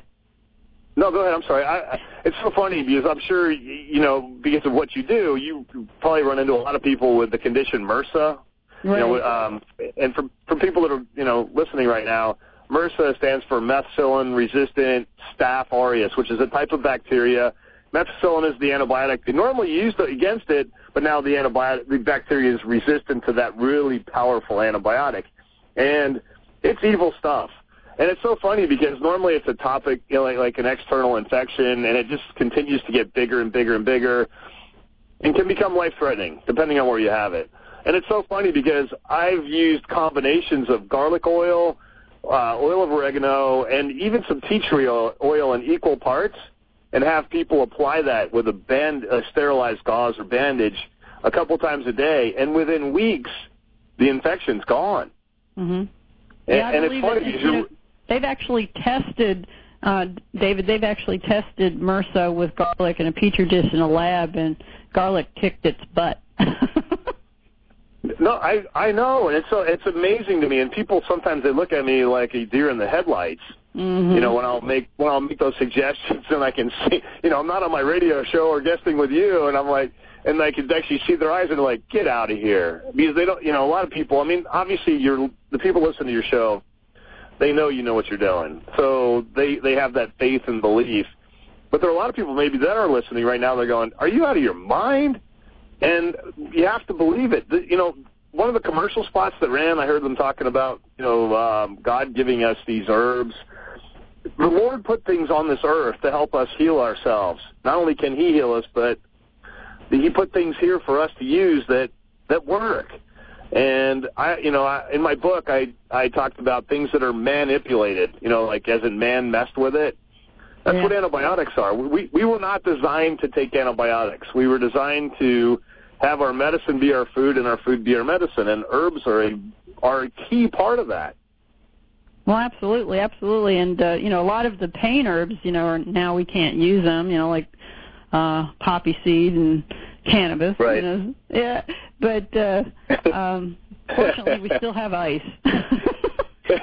No, go ahead. I'm sorry. I, I, it's so funny because I'm sure, you know, because of what you do, you probably run into a lot of people with the condition MRSA. Right. You know, um, and for, for people that are, you know, listening right now, MRSA stands for methicillin-resistant Staph aureus, which is a type of bacteria. Methicillin is the antibiotic they normally use against it, but now the antibiotic, the bacteria is resistant to that really powerful antibiotic. And it's evil stuff. And it's so funny because normally it's a topic, you know, like, like an external infection, and it just continues to get bigger and bigger and bigger and can become life-threatening, depending on where you have it. And it's so funny because I've used combinations of garlic oil, uh, oil of oregano, and even some tea tree oil, oil in equal parts, and have people apply that with a, band, a sterilized gauze or bandage a couple times a day, and within weeks, the infection's gone. Mm-hmm. And, Yeah, I and believe it's funny it, because you know, they've actually tested, uh, David, they've actually tested MRSA with garlic in a petri dish in a lab, and garlic kicked its butt. No, I I know, and it's so it's amazing to me. And people sometimes they look at me like a deer in the headlights. Mm-hmm. You know, when I'll make when I'll make those suggestions, and I can see, you know, I'm not on my radio show or guesting with you, and I'm like, and I can actually see their eyes, and they're like, get out of here, because they don't, you know, a lot of people. I mean, obviously, you're the people listening to your show, they know you know what you're doing, so they they have that faith and belief. But there are a lot of people maybe that are listening right now. They're going, are you out of your mind? And you have to believe it. You know, one of the commercial spots that ran, I heard them talking about, you know, um, God giving us these herbs. The Lord put things on this earth to help us heal ourselves. Not only can He heal us, but He put things here for us to use that, that work. And, I, you know, I, in my book, I, I talked about things that are manipulated, you know, like as in man messed with it. That's yeah. what antibiotics are. We, we were not designed to take antibiotics. We were designed to have our medicine be our food and our food be our medicine, and herbs are a, are a key part of that. Well, absolutely, absolutely. And, uh, you know, a lot of the pain herbs, you know, are, now we can't use them, you know, like uh, poppy seed and cannabis. Right. You know? Yeah, but uh, um, fortunately we still have ice. But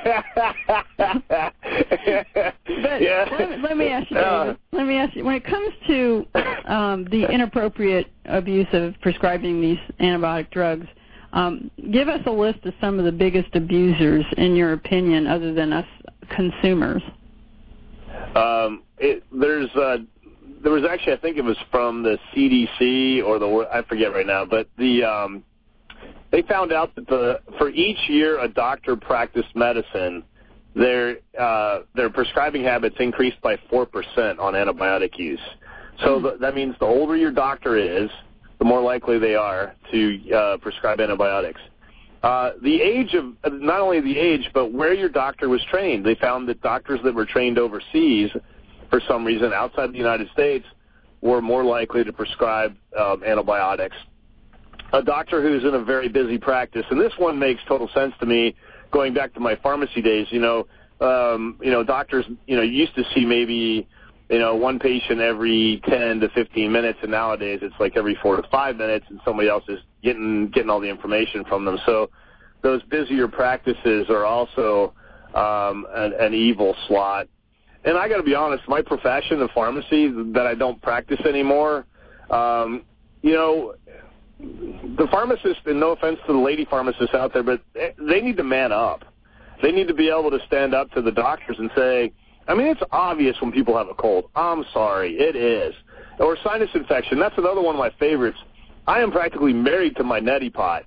yeah. let, me, let me ask you, David, let me ask you, when it comes to um, the inappropriate abuse of prescribing these antibiotic drugs, um, give us a list of some of the biggest abusers, in your opinion, other than us consumers. Um, it, there's, uh, there was actually, I think it was from the C D C or the, I forget right now, but the, um, they found out that the, for each year a doctor practiced medicine, their uh, their prescribing habits increased by four percent on antibiotic use. So the, that means the older your doctor is, the more likely they are to uh, prescribe antibiotics. Uh, the age of, not only the age, but where your doctor was trained. They found that doctors that were trained overseas, for some reason, outside the United States, we're more likely to prescribe um, antibiotics. A doctor who's in a very busy practice, and this one makes total sense to me, going back to my pharmacy days, you know, um, you know, doctors, you know, used to see maybe, you know, one patient every ten to fifteen minutes, and nowadays it's like every four to five minutes, and somebody else is getting getting all the information from them. So those busier practices are also um, an, an evil slot. And I got to be honest, my profession of pharmacy that I don't practice anymore, um, you know, the pharmacists, and no offense to the lady pharmacists out there, but they need to man up. They need to be able to stand up to the doctors and say, I mean, it's obvious when people have a cold. I'm sorry, it is. Or sinus infection. That's another one of my favorites. I am practically married to my neti pot.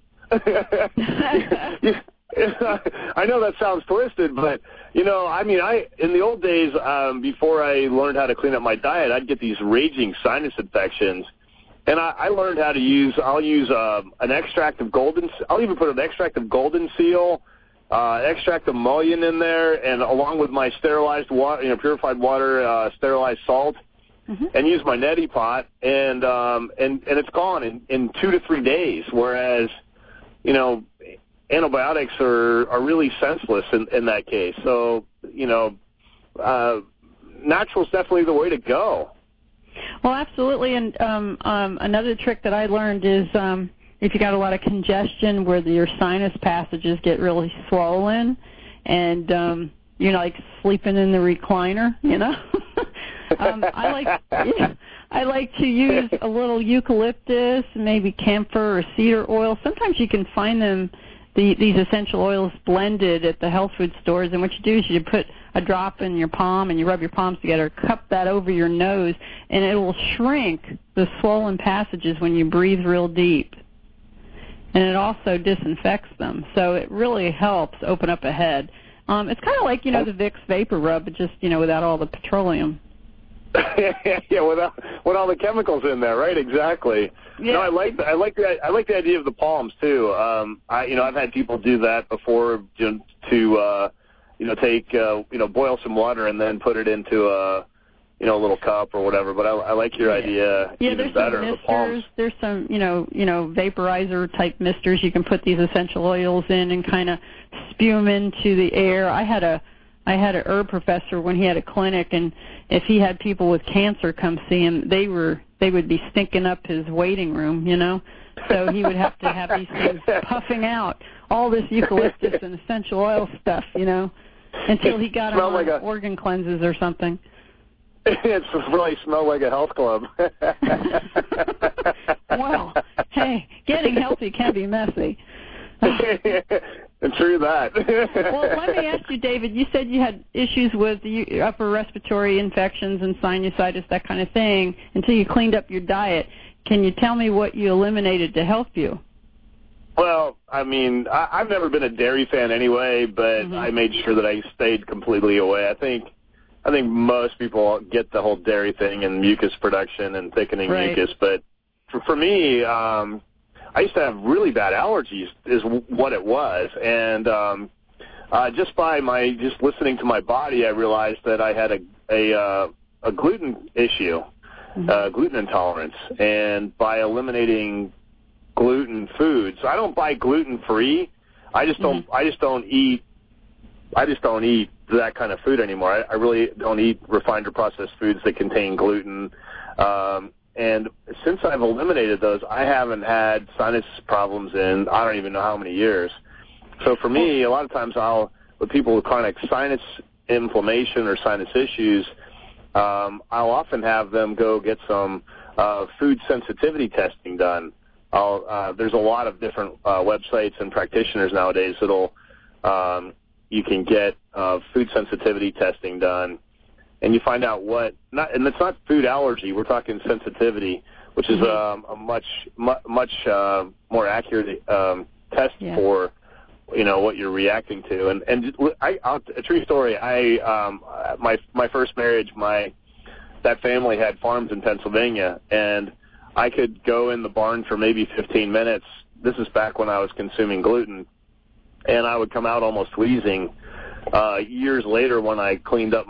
I know that sounds twisted, but, you know, I mean, I in the old days, um, before I learned how to clean up my diet, I'd get these raging sinus infections. And I, I learned how to use, I'll use uh, an extract of golden, I'll even put an extract of golden seal, uh, extract of mullein in there, and along with my sterilized water, you know, purified water, uh, sterilized salt, mm-hmm. and use my neti pot, and um, and and it's gone in, in two to three days. Whereas, you know, antibiotics are are really senseless in, in that case. So, you know, uh, natural is definitely the way to go. Well, absolutely, and um, um, another trick that I learned is um, if you got a lot of congestion where the, your sinus passages get really swollen, and um, you're like sleeping in the recliner, you know. um, I like yeah, I like to use a little eucalyptus, maybe camphor or cedar oil. Sometimes you can find them. The, these essential oils blended at the health food stores, and what you do is you put a drop in your palm and you rub your palms together, cup that over your nose, and it will shrink the swollen passages when you breathe real deep. And it also disinfects them, so it really helps open up a head. Um, it's kind of like, you know, the Vicks Vapor Rub, but just, you know, without all the petroleum. Yeah, without with all the chemicals in there, right? Exactly. Yeah. No, I like the, I like the I like the idea of the palms too. Um, I you know I've had people do that before, you know, to uh, you know take uh, you know boil some water and then put it into a you know a little cup or whatever. But I, I like your yeah. idea yeah, even there's better. Some the palms. misters, there's some you know you know vaporizer type misters you can put these essential oils in and kind of spew them into the air. I had a I had an herb professor when he had a clinic, and if he had people with cancer come see him, they were they would be stinking up his waiting room, you know. So he would have to have these things puffing out all this eucalyptus and essential oil stuff, you know, until he got them on like a, organ cleanses or something. It really smelled like a health club. Well, hey, getting healthy can be messy. True that. Well, let me ask you, David, you said you had issues with the upper respiratory infections and sinusitis, that kind of thing, until you cleaned up your diet. Can you tell me what you eliminated to help you? Well, I mean, I, I've never been a dairy fan anyway, but mm-hmm. I made sure that I stayed completely away. I think I think most people get the whole dairy thing and mucus production and thickening right. mucus, but for, for me, um, I used to have really bad allergies is what it was, and um, uh, just by my just listening to my body, I realized that I had a a, uh, a gluten issue, mm-hmm. uh, gluten intolerance, and by eliminating gluten foods, I don't buy gluten free. I just don't. Mm-hmm. I just don't eat. I just don't eat that kind of food anymore. I, I really don't eat refined or processed foods that contain gluten. Um, And since I've eliminated those, I haven't had sinus problems in I don't even know how many years. So for me, a lot of times I'll, with people with chronic sinus inflammation or sinus issues, um, I'll often have them go get some uh, food sensitivity testing done. I'll, uh, there's a lot of different uh, websites and practitioners nowadays that'll um, you can get uh, food sensitivity testing done. And you find out what, not, and it's not food allergy. We're talking sensitivity, which is um, a much, mu- much uh, more accurate um, test yeah. for, you know, what you're reacting to. And and I, I'll, a true story. I um, my my first marriage, my that family had farms in Pennsylvania, and I could go in the barn for maybe fifteen minutes. This is back when I was consuming gluten, and I would come out almost wheezing. Uh, years later, when I cleaned up my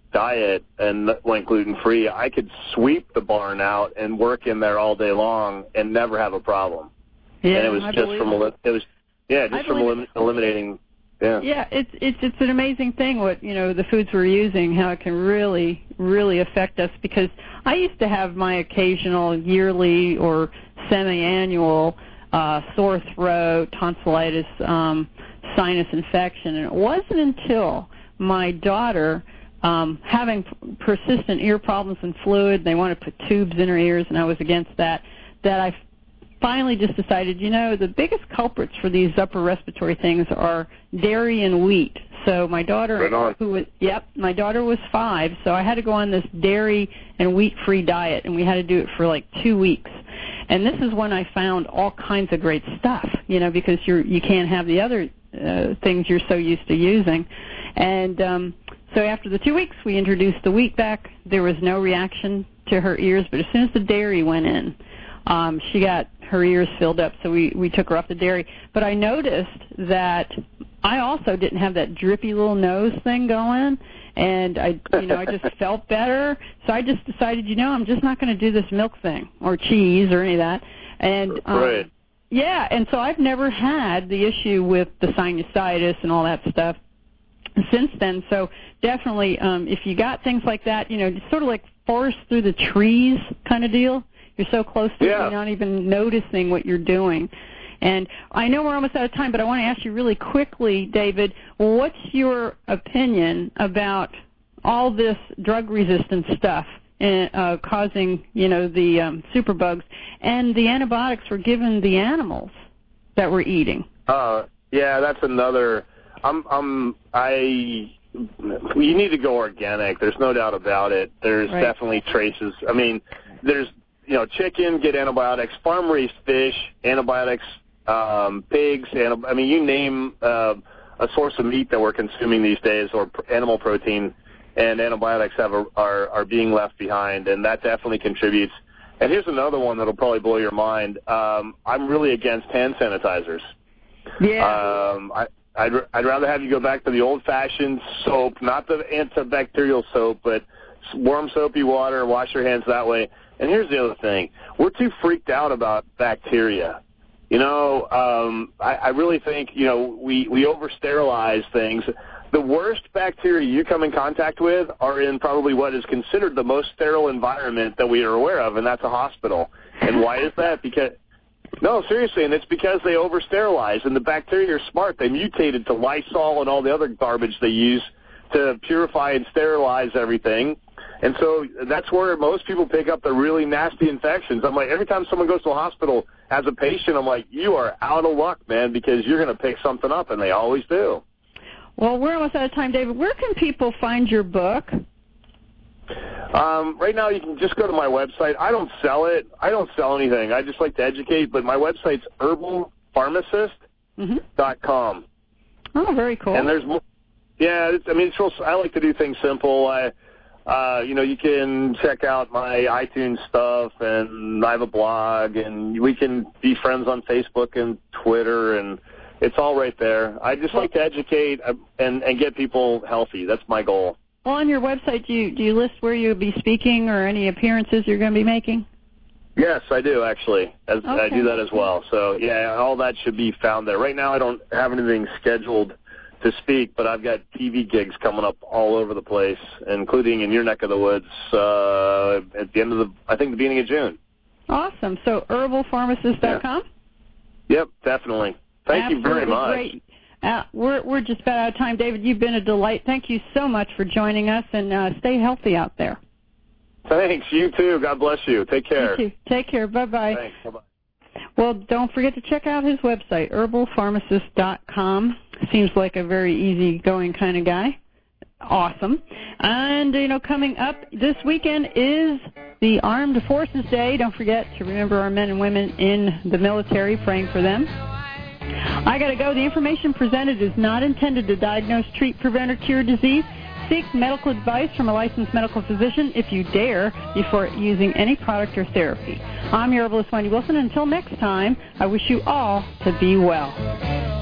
diet and went gluten-free, I could sweep the barn out and work in there all day long and never have a problem. Yeah, and it was I just believe from it. it was yeah, just I from elim- eliminating. Yeah. Yeah, it's it's it's an amazing thing what, you know, the foods we're using, how it can really really affect us, because I used to have my occasional yearly or semi-annual uh sore throat, tonsillitis, um sinus infection, and it wasn't until my daughter um having persistent ear problems and fluid, they want to put tubes in her ears, and I was against that, that I finally just decided, you know, the biggest culprits for these upper respiratory things are dairy and wheat. So my daughter, right on. who was, yep, my daughter was five, so I had to go on this dairy and wheat-free diet, and we had to do it for like two weeks. And this is when I found all kinds of great stuff, you know, because you're you can't have the other uh, things you're so used to using. And um, so after the two weeks, we introduced the wheat back. There was no reaction to her ears, but as soon as the dairy went in, um, she got her ears filled up, so we, we took her off the dairy. But I noticed that I also didn't have that drippy little nose thing going, and I, you know, I just felt better. So I just decided, you know, I'm just not going to do this milk thing or cheese or any of that. And um, right. yeah, and so I've never had the issue with the sinusitis and all that stuff since then. So definitely, um, if you got things like that, you know, just sort of like forest through the trees kind of deal. You're so close to yeah. it, you're not even noticing what you're doing. And I know we're almost out of time, but I want to ask you really quickly, David, what's your opinion about all this drug-resistant stuff uh, causing, you know, the um, superbugs and the antibiotics we're giving the animals that we're eating? Uh, yeah, that's another. I'm, I'm, I. You need to go organic. There's no doubt about it. There's right. definitely traces. I mean, there's. You know, chicken, get antibiotics. Farm-raised fish, antibiotics. Um, pigs, and I mean, you name uh, a source of meat that we're consuming these days, or pr- animal protein, and antibiotics have a, are are being left behind, and that definitely contributes. And here's another one that'll probably blow your mind. Um, I'm really against hand sanitizers. Yeah. Um, I, I'd I'd rather have you go back to the old-fashioned soap, not the antibacterial soap, but warm soapy water. Wash your hands that way. And here's the other thing. We're too freaked out about bacteria. You know, um, I, I really think, you know, we, we over-sterilize things. The worst bacteria you come in contact with are in probably what is considered the most sterile environment that we are aware of, and that's a hospital. And why is that? Because, no, seriously, and it's because they over-sterilize, and the bacteria are smart. They mutated to Lysol and all the other garbage they use to purify and sterilize everything. And so that's where most people pick up the really nasty infections. I'm like, every time someone goes to a hospital as a patient, I'm like, you are out of luck, man, because you're going to pick something up, and they always do. Well, we're almost out of time, David. Where can people find your book? Um, right now, you can just go to my website. I don't sell it. I don't sell anything. I just like to educate, but my website's herbal pharmacist dot com. Mm-hmm. Oh, very cool. And there's more. Yeah, it's, I mean, it's real, I like to do things simple. I... Uh, you know, you can check out my iTunes stuff, and I have a blog, and we can be friends on Facebook and Twitter, and it's all right there. I just like to educate and, and get people healthy. That's my goal. Well, on your website, do you, do you list where you'll be speaking or any appearances you're going to be making? Yes, I do, actually. As, okay. I do that as well. So, yeah, all that should be found there. Right now I don't have anything scheduled to speak, but I've got T V gigs coming up all over the place, including in your neck of the woods uh, at the end of the, I think, the beginning of June. Awesome. So herbal pharmacist dot com? Yeah. Yep, definitely. Thank Absolutely you very much. Great. Uh, we're, we're just about out of time. David, you've been a delight. Thank you so much for joining us, and uh, stay healthy out there. Thanks. You too. God bless you. Take care. You too. Take care. Bye-bye. Thanks. Bye-bye. Well, don't forget to check out his website, herbal pharmacist dot com. Seems like a very easygoing kind of guy. Awesome. And, you know, coming up this weekend is the Armed Forces Day. Don't forget to remember our men and women in the military, praying for them. I got to go. The information presented is not intended to diagnose, treat, prevent, or cure disease. Seek medical advice from a licensed medical physician if you dare before using any product or therapy. I'm your herbalist, Wendy Wilson. Until next time, I wish you all to be well.